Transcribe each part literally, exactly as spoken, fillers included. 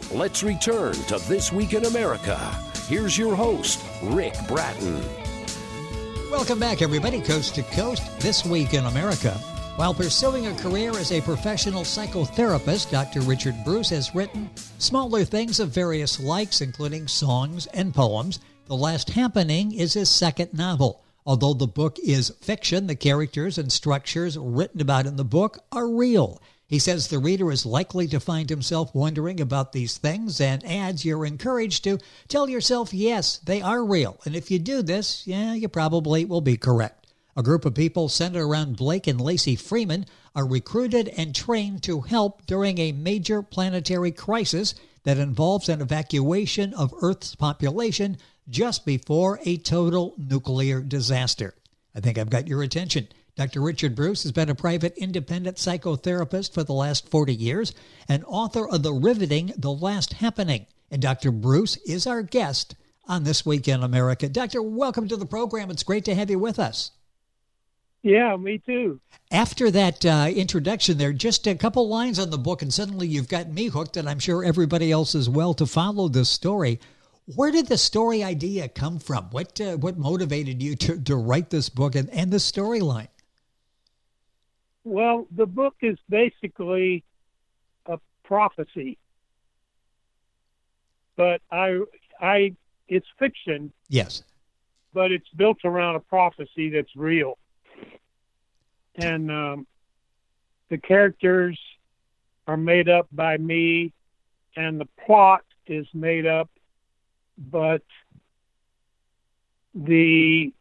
Let's return to This Week in America. Here's your host, Rick Bratton. Welcome back, everybody, coast to coast, This Week in America. While pursuing a career as a professional psychotherapist, Doctor Richard Bruce has written smaller things of various likes, including songs and poems. The Last Happening is his second novel. Although the book is fiction, the characters and structures written about in the book are real. He says the reader is likely to find himself wondering about these things and adds you're encouraged to tell yourself, yes, they are real. And if you do this, yeah, you probably will be correct. A group of people centered around Blake and Lacey Freeman are recruited and trained to help during a major planetary crisis that involves an evacuation of Earth's population just before a total nuclear disaster. I think I've got your attention. Doctor Richard Bruce has been a private independent psychotherapist for the last forty years and author of the riveting The Last Happening. And Doctor Bruce is our guest on This Week in America. Doctor, welcome to the program. It's great to have you with us. Yeah, me too. After that uh, introduction there, just a couple lines on the book, and suddenly you've got me hooked, and I'm sure everybody else as well, to follow this story. Where did the story idea come from? What uh, what motivated you to, to write this book and, and the storyline? Well, the book is basically a prophecy, but I, I, it's fiction. Yes, but it's built around a prophecy that's real. And um, the characters are made up by me, and the plot is made up, but the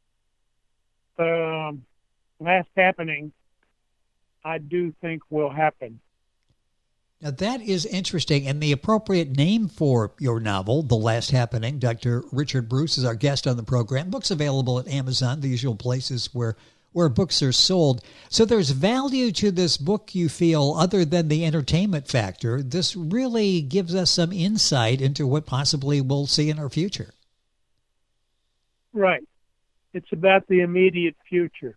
um, last happening, I do think will happen. Now that is interesting, and the appropriate name for your novel, The Last Happening. Doctor Richard Bruce is our guest on the program. Books available at Amazon, the usual places where where books are sold. So there's value to this book, you feel, other than the entertainment factor. This really gives us some insight into what possibly we'll see in our future. Right. It's about the immediate future.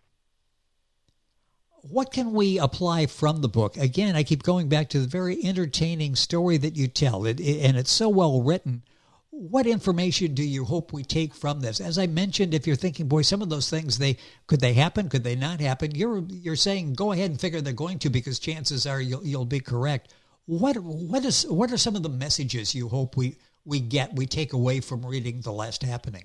What can we apply from the book? Again, I keep going back to the very entertaining story that you tell, it, it, and it's so well written. What information do you hope we take from this? As I mentioned, if you're thinking, boy, some of those things, they could they happen? Could they not happen? You're you're saying go ahead and figure they're going to, because chances are you'll you'll be correct. What what is what are some of the messages you hope we we get we take away from reading The Last Happening?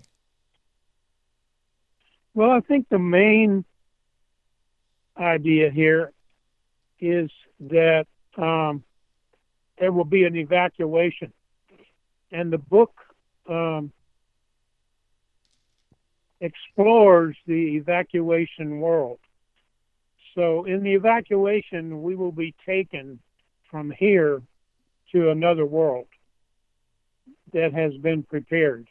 Well, I think the main idea here is that um, there will be an evacuation. And the book um, explores the evacuation world. So in the evacuation, we will be taken from here to another world that has been prepared.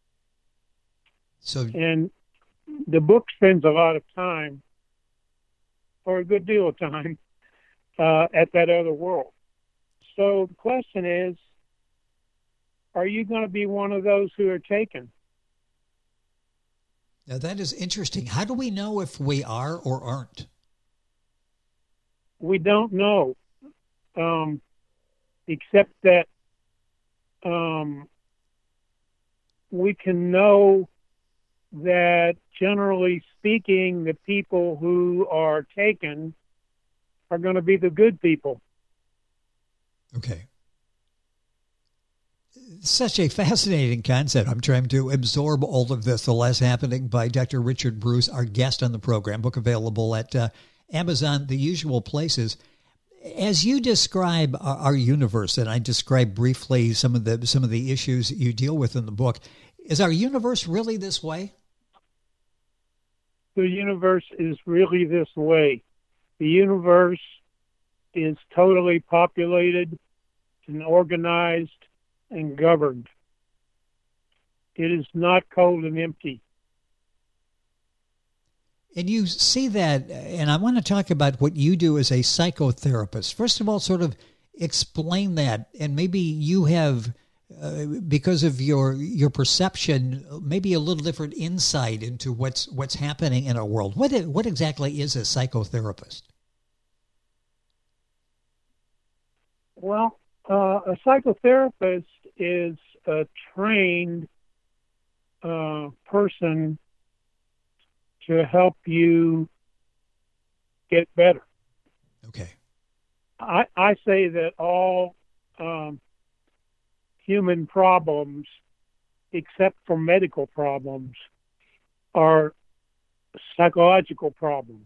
So, and the book spends a lot of time, or a good deal of time, uh, at that other world. So the question is, are you going to be one of those who are taken? Now that is interesting. How do we know if we are or aren't? We don't know, um, except that um, we can know that, generally speaking, the people who are taken are going to be the good people. Okay. Such a fascinating concept. I'm trying to absorb all of this. The Last Happening by Doctor Richard Bruce, our guest on the program. Book available at uh, Amazon, the usual places. As you describe our, our universe, and I describe briefly some of the some of the issues that you deal with in the book, is our universe really this way? The universe is really this way. The universe is totally populated and organized and governed. It is not cold and empty. And you see that, and I want to talk about what you do as a psychotherapist. First of all, sort of explain that, and maybe you have, uh, because of your your perception, maybe a little different insight into what's what's happening in our world. What what exactly is a psychotherapist? Well, Uh, a psychotherapist is a trained uh, person to help you get better. Okay. I, I say that all um, human problems, except for medical problems, are psychological problems.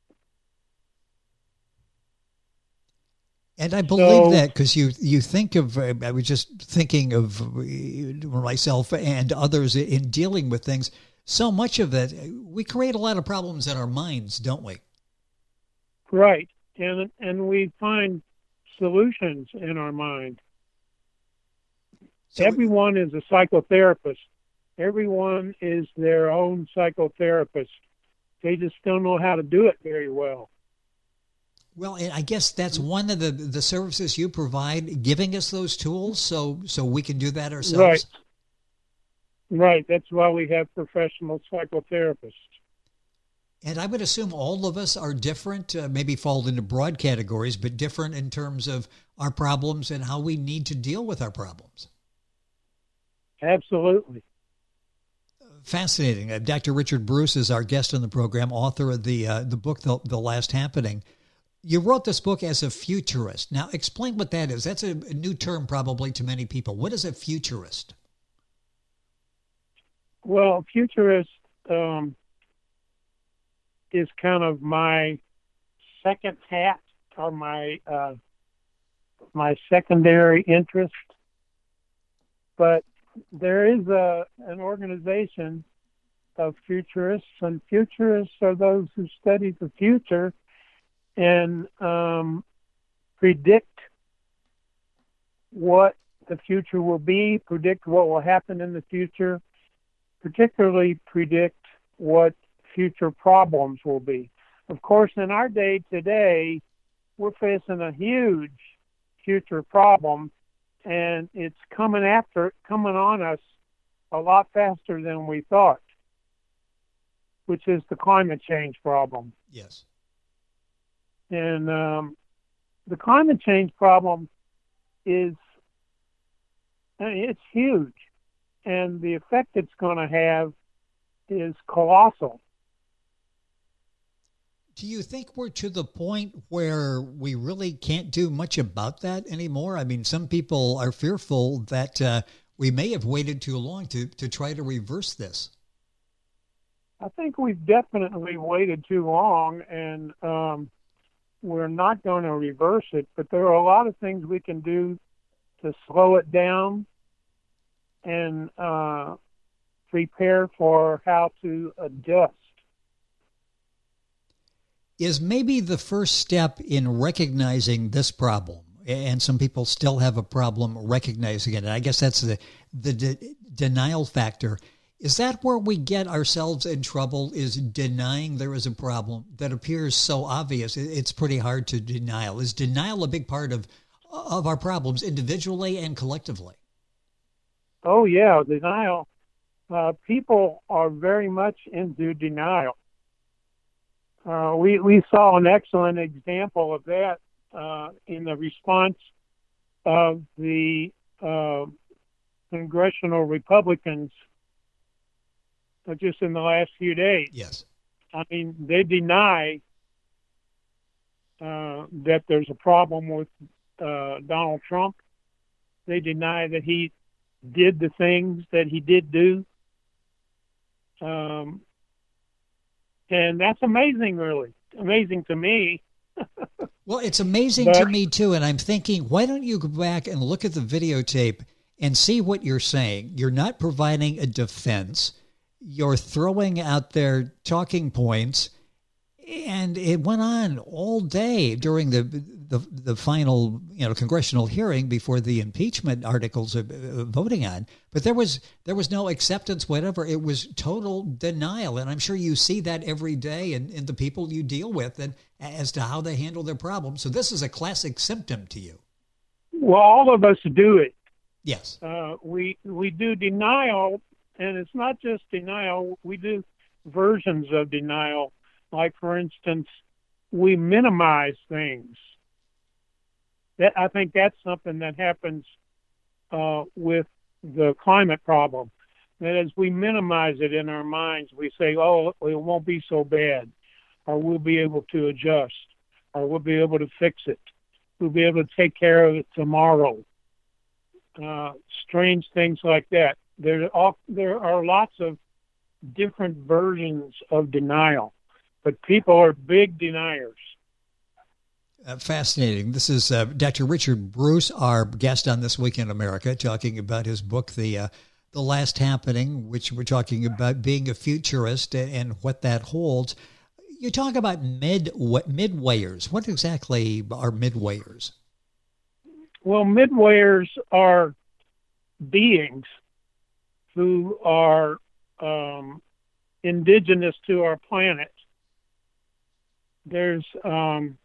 And I believe So, that because you, you think of, uh, I was just thinking of uh, myself and others in dealing with things. So much of it, we create a lot of problems in our minds, don't we? right. And, and we find solutions in our mind. So, Everyone is a psychotherapist. Everyone is their own psychotherapist. They just don't know how to do it very well. Well, and I guess that's one of the, the services you provide, giving us those tools so so we can do that ourselves. Right. Right. That's why we have professional psychotherapists. And I would assume all of us are different, uh, maybe fall into broad categories, but different in terms of our problems and how we need to deal with our problems. Absolutely. Fascinating. Uh, Doctor Richard Bruce is our guest on the program, author of the uh, the book, the, the Last Happening. You wrote this book as a futurist. Now, explain what that is. That's a, a new term probably to many people. What is a futurist? Well, futurist um, is kind of my second hat or my uh, my secondary interest. But there is a an organization of futurists, and futurists are those who study the future and um, predict what the future will be, predict what will happen in the future, particularly predict what future problems will be. Of course, in our day today, we're facing a huge future problem, and it's coming after, coming on us a lot faster than we thought, which is the climate change problem. Yes. And um, the climate change problem is, I mean, it's huge, and the effect it's going to have is colossal. Do you think we're to the point where we really can't do much about that anymore? I mean, some people are fearful that uh, we may have waited too long to, to try to reverse this. I think we've definitely waited too long, and um, we're not going to reverse it, but there are a lot of things we can do to slow it down and uh, prepare for how to adjust. Is maybe the first step in recognizing this problem, and some people still have a problem recognizing it, and I guess that's the, the de- denial factor. Is that where we get ourselves in trouble, is denying there is a problem that appears so obvious it's pretty hard to deny? Is denial a big part of of our problems individually and collectively? Oh, yeah, denial. Uh, people are very much into denial. Uh, we, we saw an excellent example of that uh, in the response of the uh, congressional Republicans uh, just in the last few days. Yes. I mean, they deny uh, that there's a problem with uh, Donald Trump. They deny that he did the things that he did do. Um, and that's amazing, really. Amazing to me. Well, it's amazing but, to me, too. And I'm thinking, why don't you go back and look at the videotape and see what you're saying? You're not providing a defense. You're throwing out there talking points. And it went on all day during the the, the final, you know, congressional hearing before the impeachment articles are voting on. But there was there was no acceptance, whatever. It was total denial, and I'm sure you see that every day in, in the people you deal with, and as to how they handle their problems. So this is a classic symptom to you. Well, all of us do it. Yes. Uh, we we do denial, and it's not just denial. We do versions of denial. Like, for instance, we minimize things. that I think that's something that happens uh, with the climate problem. That as we minimize it in our minds, we say, "Oh, it won't be so bad," or we'll be able to adjust, or we'll be able to fix it. We'll be able to take care of it tomorrow. Uh, strange things like that. There are there are lots of different versions of denial, but people are big deniers. Uh, fascinating. This is uh, Doctor Richard Bruce, our guest on This Week in America, talking about his book, The uh, The Last Happening, which we're talking about being a futurist and what that holds. You talk about mid midwayers. What exactly are midwayers? Well, midwayers are beings who are um, indigenous to our planet. There's um,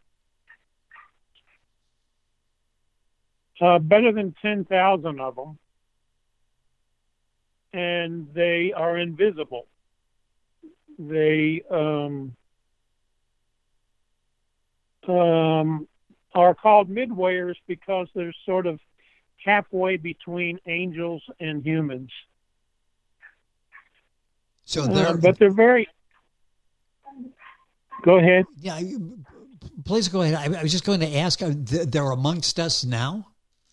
uh, better than ten thousand of them, and they are invisible. They um, um, are called midwayers because they're sort of halfway between angels and humans. So they're, uh, but they're very. Go ahead. Yeah, please go ahead. I, I was just going to ask. They're amongst us now.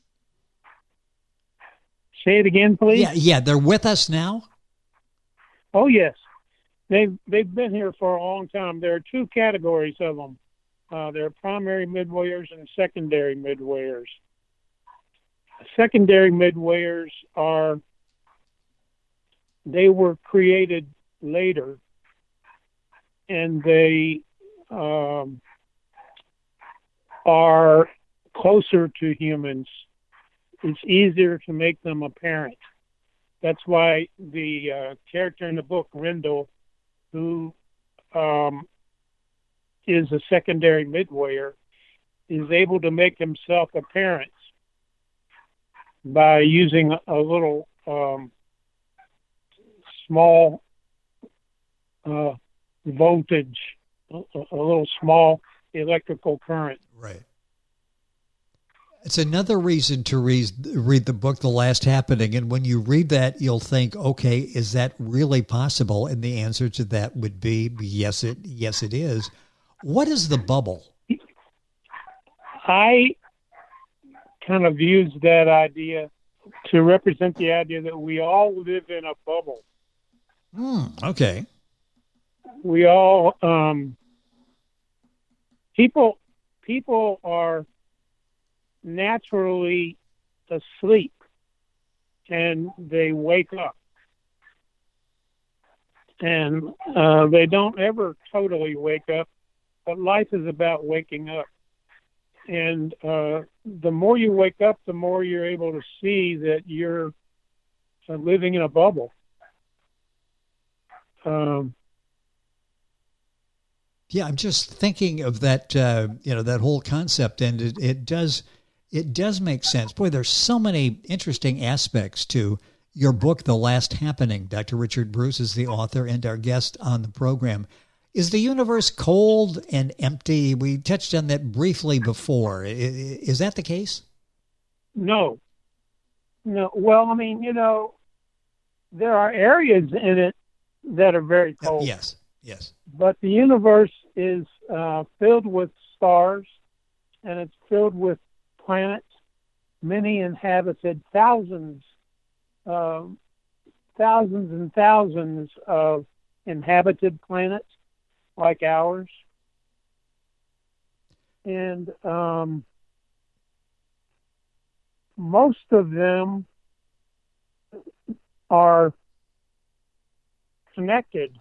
Say it again, please. Yeah, yeah, they're with us now. Oh yes, they've they've been here for a long time. There are two categories of them. Uh, there are primary midwayers and secondary midwayers. Secondary midwayers are, they were created later, and they um, are closer to humans. It's easier to make them apparent. That's why the uh, character in the book, Rendell, who um, is a secondary midwayer, is able to make himself apparent by using a little um, small uh, voltage, a, a little small electrical current. Right. It's another reason to read, read the book, The Last Happening. And when you read that, you'll think, okay, is that really possible? And the answer to that would be, yes, it, yes, it is. What is the bubble? I kind of used that idea to represent the idea that we all live in a bubble. Hmm, okay. We all, um, people, people are naturally asleep and they wake up, and uh, they don't ever totally wake up, but life is about waking up. And uh, the more you wake up, the more you're able to see that you're uh, living in a bubble. Um, yeah, I'm just thinking of that, uh, you know, that whole concept, and it, it does, it does make sense. Boy, there's so many interesting aspects to your book, The Last Happening. Doctor Richard Bruce is the author and our guest on the program. Is the universe cold and empty? We touched on that briefly before. Is that the case? No. No. Well, I mean, you know, there are areas in it that are very cold. Yes, yes. But the universe is uh, filled with stars, and it's filled with planets, many inhabited, thousands, uh, thousands and thousands of inhabited planets like ours. And um, most of them are connected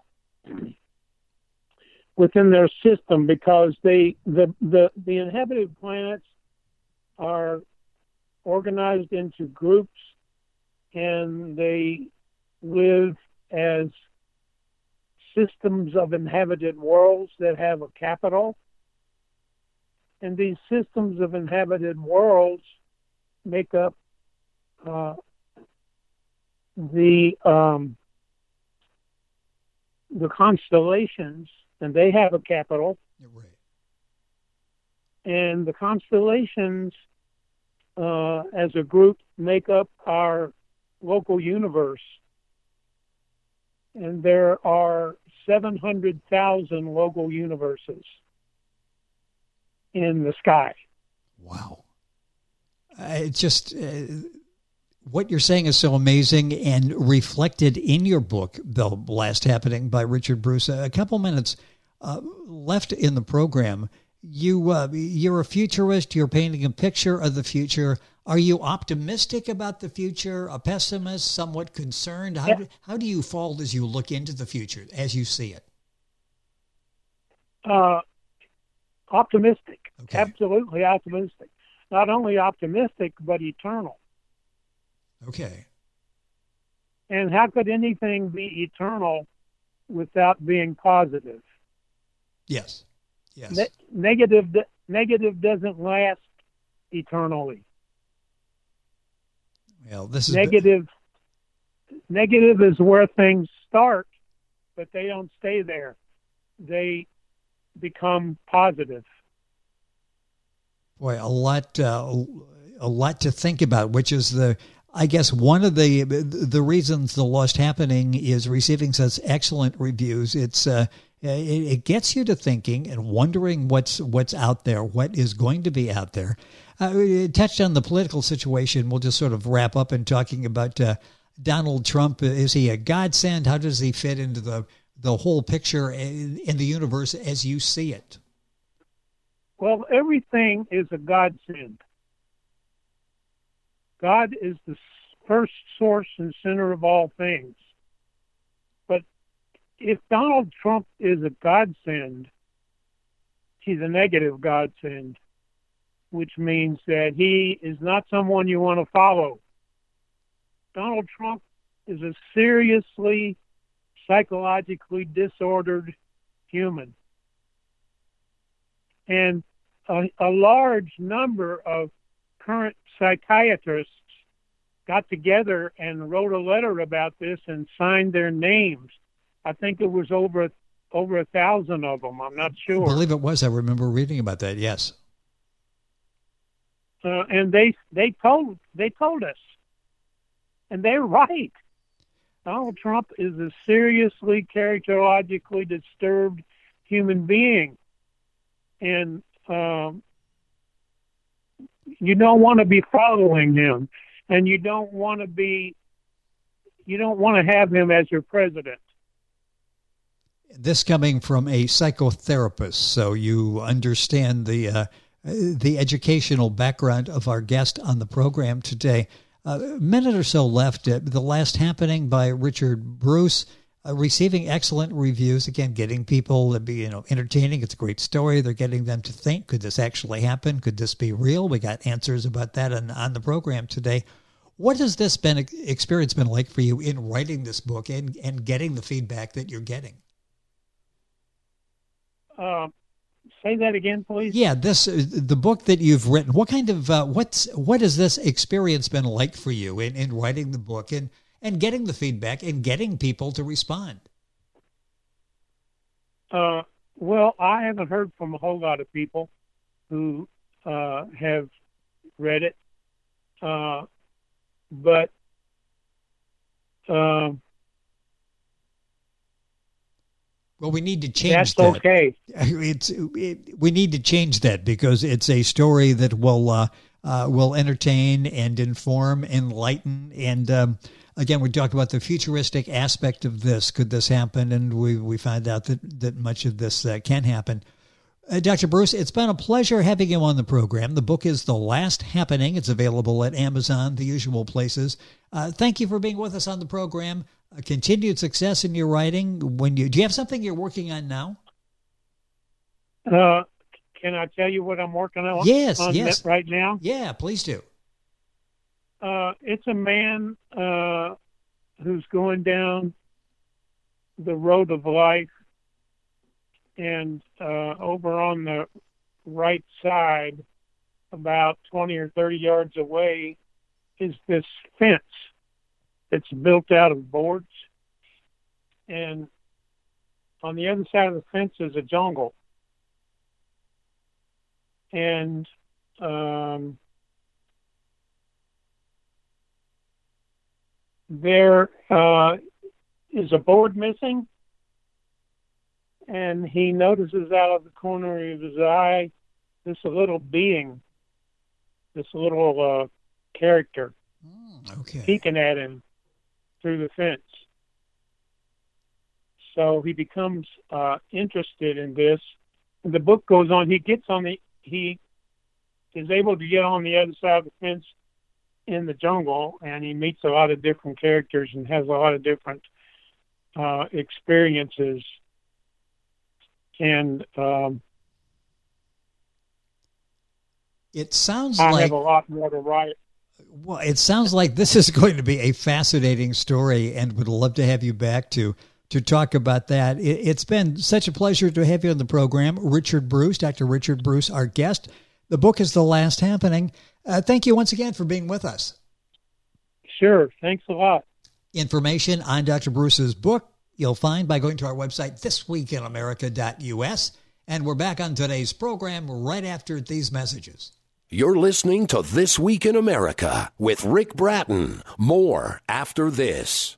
within their system because they the, the, the inhabited planets are organized into groups, and they live as systems of inhabited worlds that have a capital. And these systems of inhabited worlds make up uh, the um, the constellations, and they have a capital. Right. And the constellations uh, as a group, make up our local universe. And there are seven hundred thousand local universes in the sky. Wow. Uh, it's just, uh, what you're saying is so amazing and reflected in your book, The Last Happening by Richard Bruce. A couple minutes uh, left in the program. You, uh, you're a futurist. You're painting a picture of the future. Are you optimistic about the future, a pessimist, somewhat concerned? How, do, how do you fall as you look into the future, as you see it? Uh, optimistic. Okay. Absolutely optimistic. Not only optimistic, but eternal. Okay. And how could anything be eternal without being positive? Yes. Yes. Ne- negative, negative doesn't last eternally. Well, this is Negative, negative is where things start, but they don't stay there. They become positive. Boy, a lot, uh, a lot to think about, which is the, I guess, one of the the reasons The Lost Happening is receiving such excellent reviews. It's uh, it, it gets you to thinking and wondering what's what's out there, what is going to be out there. Uh, we touched on the political situation. We'll just sort of wrap up in talking about uh, Donald Trump. Is he a godsend? How does he fit into the the whole picture in, in the universe as you see it? Well, everything is a godsend. God is the first source and center of all things. But if Donald Trump is a godsend, he's a negative godsend, which means that he is not someone you want to follow. Donald Trump is a seriously psychologically disordered human. And a, a large number of current psychiatrists got together and wrote a letter about this and signed their names. I think it was over over a thousand of them. I'm not sure. I believe it was. I remember reading about that. Yes. Uh, and they they told they told us, and they're right. Donald Trump is a seriously characterologically disturbed human being, and um, you don't want to be following him, and you don't want to be you don't want to have him as your president. This coming from a psychotherapist, so you understand the uh, the educational background of our guest on the program today. Uh, a minute or so left. Uh, The Last Happening by Richard Bruce, uh, receiving excellent reviews. Again, getting people to be, you know, entertaining. It's a great story. They're getting them to think, could this actually happen? Could this be real? We got answers about that on, on the program today. What has this been experience been like for you in writing this book and, and getting the feedback that you're getting? Uh, say that again, please. Yeah, this the book that you've written. What kind of uh, what's what has this experience been like for you in, in writing the book and, and getting the feedback and getting people to respond? Uh, well, I haven't heard from a whole lot of people who uh, have read it, uh, but uh, well, we need to change that's that. okay. It's it, we need to change that because it's a story that will uh, uh, will entertain and inform, enlighten, and um, again, we talked about the futuristic aspect of this. Could this happen? And we we find out that that much of this uh, can happen. Uh, Doctor Bruce, it's been a pleasure having you on the program. The book is The Last Happening. It's available at Amazon, the usual places. Uh, thank you for being with us on the program. Uh, continued success in your writing. When you do you have something you're working on now? Uh, can I tell you what I'm working on? Yes, on yes. right now? Yeah, please do. Uh, it's a man uh, who's going down the road of life, and uh, over on the right side, about twenty or thirty yards away, is this fence. It's built out of boards, and on the other side of the fence is a jungle. And um, there uh, is a board missing, and he notices out of the corner of his eye this little being, this little uh, character Mm, okay. peeking at him through the fence. So he becomes uh, interested in this. And the book goes on. He gets on the, he is able to get on the other side of the fence in the jungle, and he meets a lot of different characters and has a lot of different uh, experiences. And um, it sounds I like have a lot more to write. Well, it sounds like this is going to be a fascinating story, and would love to have you back to to talk about that. It, it's been such a pleasure to have you on the program, Richard Bruce, Doctor Richard Bruce, our guest. The book is The Last Happening. Uh, thank you once again for being with us. Sure. Thanks a lot. Information on Doctor Bruce's book you'll find by going to our website, this week in america dot u s. And we're back on today's program right after these messages. You're listening to This Week in America with Rick Bratton. More after this.